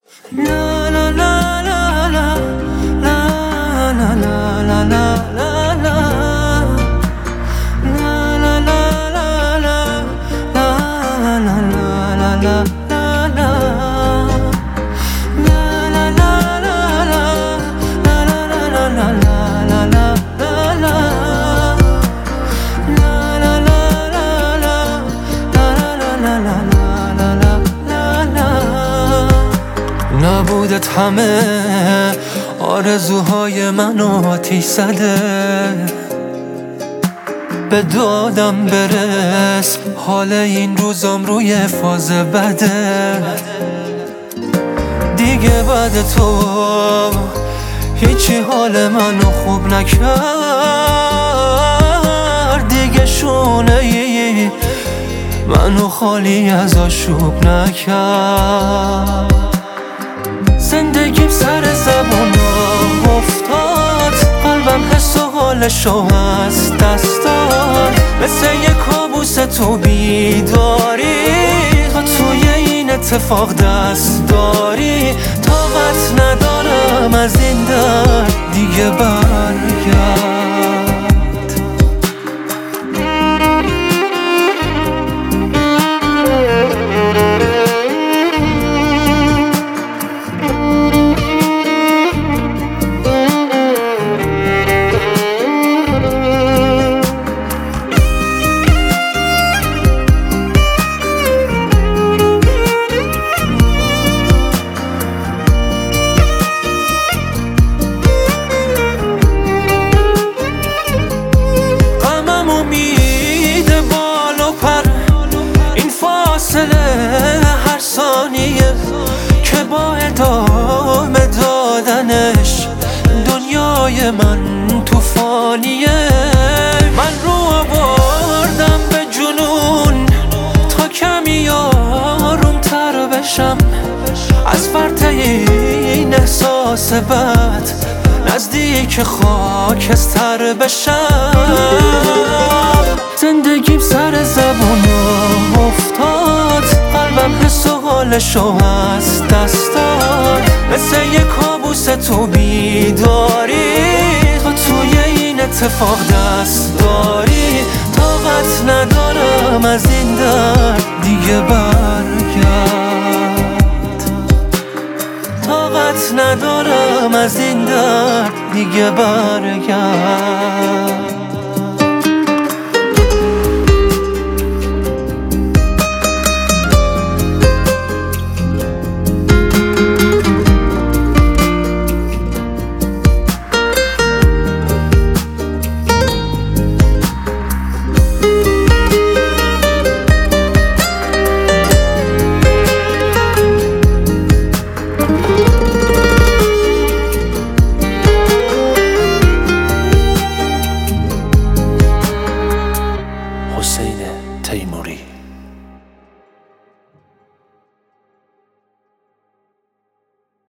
La la la la la la la la la la la la la la la la la la نبودت همه آرزوهای منو آتیش زده، به دادم برس حال این روزام روی فاز بده. دیگه بعد تو هیچی حال منو خوب نکرد، دیگه شونه ای منو خالی از آشوب نکرد. زندگیم سر زبونم افتاد، قلبم حس و حالشو از دست داد، مثل یه کابوس تو بیداری، تو توی این اتفاق دست داری. طاقت ندارم از این درد دیگه برگرد. هر ثانیه که با ادامه دادنش دنیای من توفانیه. من رو آوردم به جنون تا کمی آرومتر بشم، از فرط این احساس بد نزدیک خاکستر بشم. زندگیم سر زبونم افتاد، قلبم حس و حالشو از دست داد، مثل یه کابوس تو بیداری، تو توی این اتفاق دست داری. طاقت ندارم از این درد دیگه برگرد. طاقت ندارم از این درد دیگه برگرد.